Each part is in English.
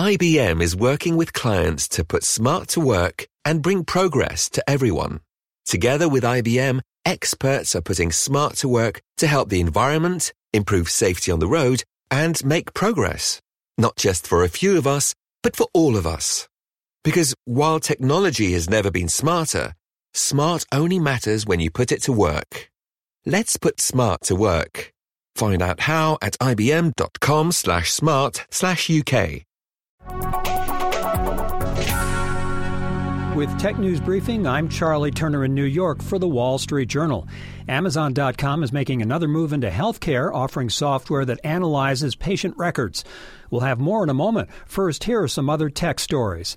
IBM is working with clients to put smart to work and bring progress to everyone. Together with IBM, experts are putting smart to work to help the environment, improve safety on the road, and make progress. Not just for a few of us, but for all of us. Because while technology has never been smarter, smart only matters when you put it to work. Let's put smart to work. Find out how at ibm.com/smart/UK. With Tech News Briefing, I'm Charlie Turner in New York for The Wall Street Journal. Amazon.com is making another move into healthcare, offering software that analyzes patient records. We'll have more in a moment. First, here are some other tech stories.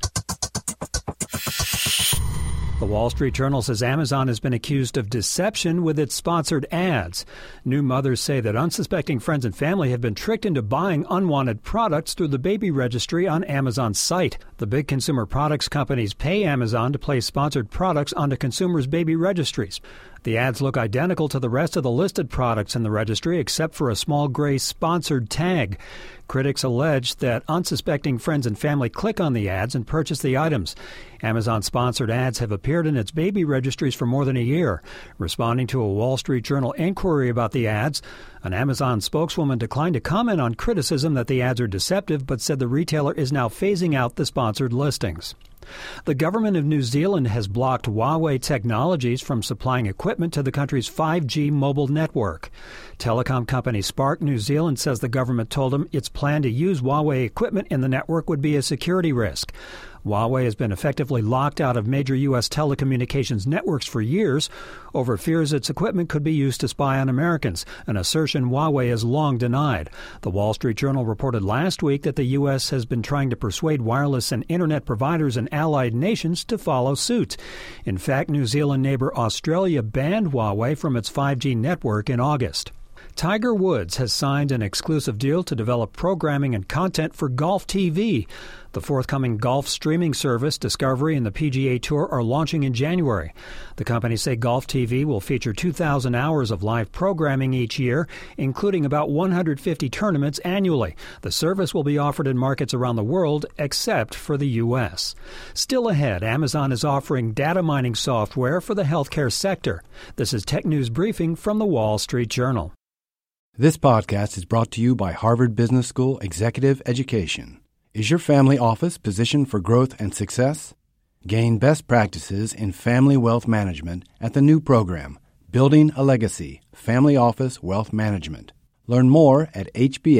The Wall Street Journal says Amazon has been accused of deception with its sponsored ads. New mothers say that unsuspecting friends and family have been tricked into buying unwanted products through the baby registry on Amazon's site. The big consumer products companies pay Amazon to place sponsored products onto consumers' baby registries. The ads look identical to the rest of the listed products in the registry, except for a small gray sponsored tag. Critics allege that unsuspecting friends and family click on the ads and purchase the items. Amazon-sponsored ads have appeared in its baby registries for more than a year. Responding to a Wall Street Journal inquiry about the ads, an Amazon spokeswoman declined to comment on criticism that the ads are deceptive, but said the retailer is now phasing out the sponsored listings. The government of New Zealand has blocked Huawei Technologies from supplying equipment to the country's 5G mobile network. Telecom company Spark New Zealand says the government told them its plan to use Huawei equipment in the network would be a security risk. Huawei has been effectively locked out of major U.S. telecommunications networks for years over fears its equipment could be used to spy on Americans, an assertion Huawei has long denied. The Wall Street Journal reported last week that the U.S. has been trying to persuade wireless and internet providers in allied nations to follow suit. In fact, New Zealand neighbor Australia banned Huawei from its 5G network in August. Tiger Woods has signed an exclusive deal to develop programming and content for Golf TV. The forthcoming golf streaming service, Discovery, and the PGA Tour are launching in January. The companies say Golf TV will feature 2,000 hours of live programming each year, including about 150 tournaments annually. The service will be offered in markets around the world, except for the U.S. Still ahead, Amazon is offering data mining software for the healthcare sector. This is Tech News Briefing from the Wall Street Journal. This podcast is brought to you by Harvard Business School Executive Education. Is your family office positioned for growth and success? Gain best practices in family wealth management at the new program, Building a Legacy, Family Office Wealth Management. Learn more at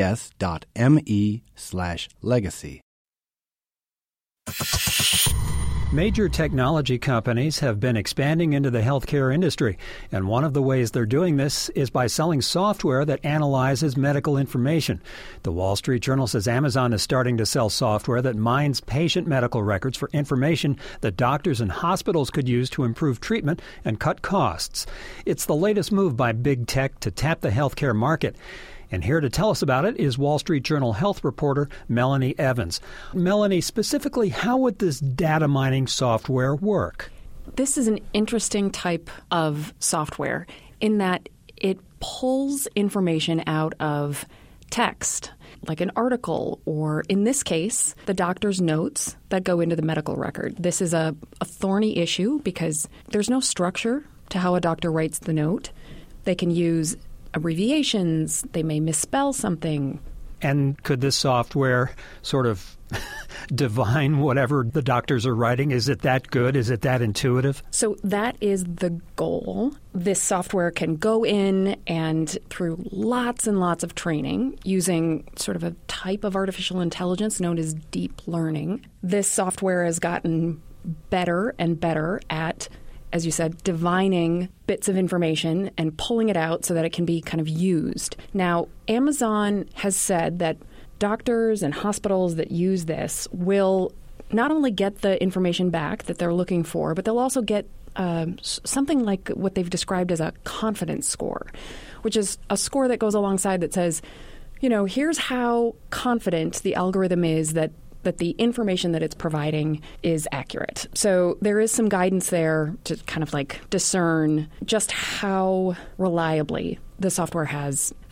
hbs.me/legacy. Major technology companies have been expanding into the healthcare industry, and one of the ways they're doing this is by selling software that analyzes medical information. The Wall Street Journal says Amazon is starting to sell software that mines patient medical records for information that doctors and hospitals could use to improve treatment and cut costs. It's the latest move by big tech to tap the healthcare market. And here to tell us about it is Wall Street Journal health reporter Melanie Evans. Melanie, specifically, how would this data mining software work? This is an interesting type of software in that it pulls information out of text, like an article, or in this case, the doctor's notes that go into the medical record. This is a thorny issue because there's no structure to how a doctor writes the note. They can use abbreviations, they may misspell something. And could this software sort of divine whatever the doctors are writing? Is it that good? Is it that intuitive? So that is the goal. This software can go in and through lots and lots of training using sort of a type of artificial intelligence known as deep learning. This software has gotten better and better at, as you said, divining bits of information and pulling it out so that it can be kind of used. Now, Amazon has said that doctors and hospitals that use this will not only get the information back that they're looking for, but they'll also get something like what they've described as a confidence score, which is a score that goes alongside that says, you know, here's how confident the algorithm is that the information that it's providing is accurate. So there is some guidance there to kind of like discern just how reliably the software has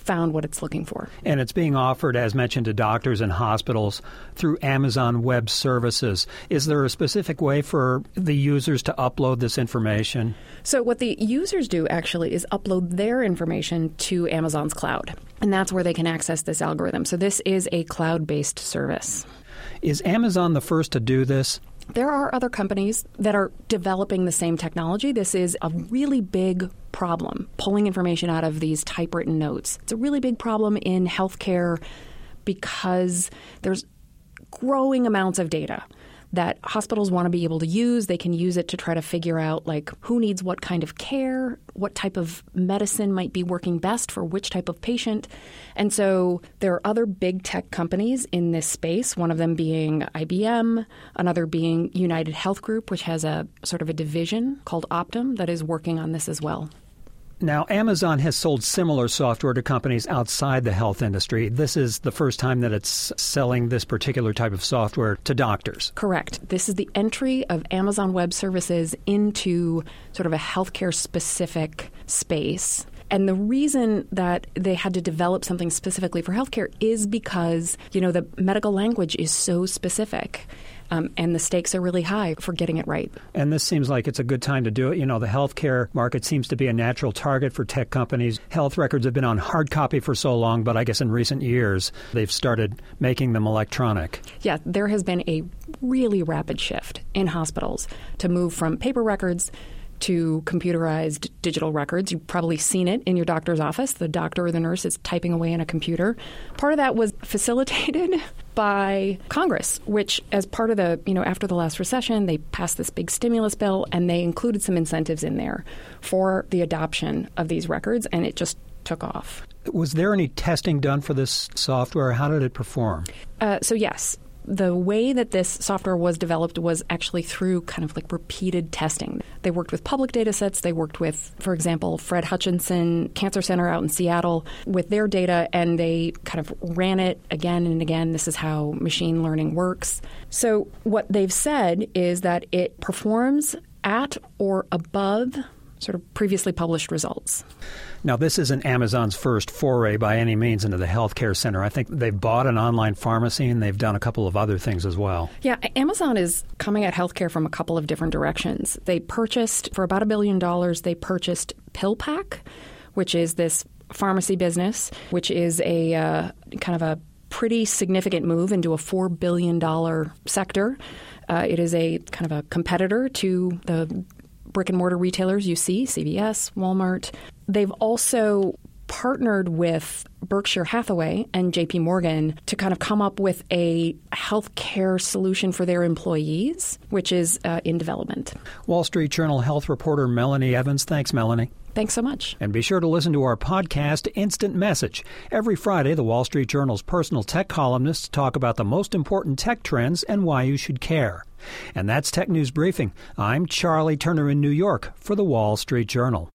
found what it's looking for. And it's being offered, as mentioned, to doctors and hospitals through Amazon Web Services. Is there a specific way for the users to upload this information? So what the users do actually is upload their information to Amazon's cloud, and that's where they can access this algorithm. So this is a cloud-based service. Is Amazon the first to do this? There are other companies that are developing the same technology. This is a really big problem, pulling information out of these typewritten notes. It's a really big problem in healthcare because there's growing amounts of data that hospitals want to be able to use. They can use it to try to figure out, like, who needs what kind of care, what type of medicine might be working best for which type of patient. And so there are other big tech companies in this space, one of them being IBM, another being United Health Group, which has a sort of a division called Optum that is working on this as well. Now, Amazon has sold similar software to companies outside the health industry. This is the first time that it's selling this particular type of software to doctors. Correct. This is the entry of Amazon Web Services into sort of a healthcare-specific space. And the reason that they had to develop something specifically for healthcare is because, the medical language is so specific. And the stakes are really high for getting it right. And this seems like it's a good time to do it. The healthcare market seems to be a natural target for tech companies. Health records have been on hard copy for so long, but I guess in recent years they've started making them electronic. Yeah, there has been a really rapid shift in hospitals to move from paper records to computerized digital records. You've probably seen it in your doctor's office. The doctor or the nurse is typing away in a computer. Part of that was facilitated by Congress, which as part of the, after the last recession, they passed this big stimulus bill and they included some incentives in there for the adoption of these records, and it just took off. Was there any testing done for this software? How did it perform? So yes. The way that this software was developed was actually through kind of like repeated testing. They worked with public data sets. They worked with, for example, Fred Hutchinson Cancer Center out in Seattle with their data, and they kind of ran it again and again. This is how machine learning works. So what they've said is that it performs at or above sort of previously published results. Now, this isn't Amazon's first foray by any means into the healthcare center. I think they've bought an online pharmacy and they've done a couple of other things as well. Yeah, Amazon is coming at healthcare from a couple of different directions. They purchased, for about $1 billion, they purchased PillPack, which is this pharmacy business, which is a kind of a pretty significant move into a $4 billion sector. It is a kind of a competitor to the brick-and-mortar retailers you see, CVS, Walmart. They've also partnered with Berkshire Hathaway and JP Morgan to kind of come up with a healthcare solution for their employees, which is in development. Wall Street Journal health reporter Melanie Evans. Thanks, Melanie. Thanks so much. And be sure to listen to our podcast, Instant Message. Every Friday, the Wall Street Journal's personal tech columnists talk about the most important tech trends and why you should care. And that's Tech News Briefing. I'm Charlie Turner in New York for the Wall Street Journal.